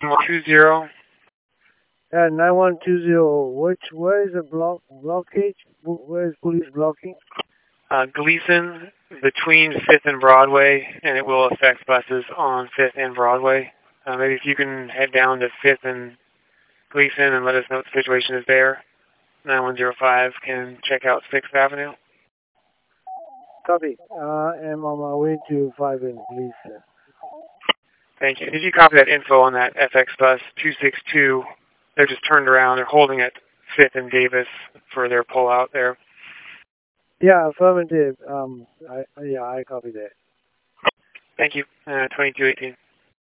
9120. 9120. Where is the blockage? Where is police blocking? Gleason between 5th and Broadway, and it will affect buses on 5th and Broadway. Maybe if you can head down to 5th and Gleason and let us know what the situation is there. 9105 can check out 6th Avenue. Copy. I'm on my way to 5 and Gleason. Thank you. Did you copy that info on that FX bus 262? They're just turned around. They're holding at 5th and Davis for their pullout there. Yeah, affirmative. I copy that. Thank you. 2218.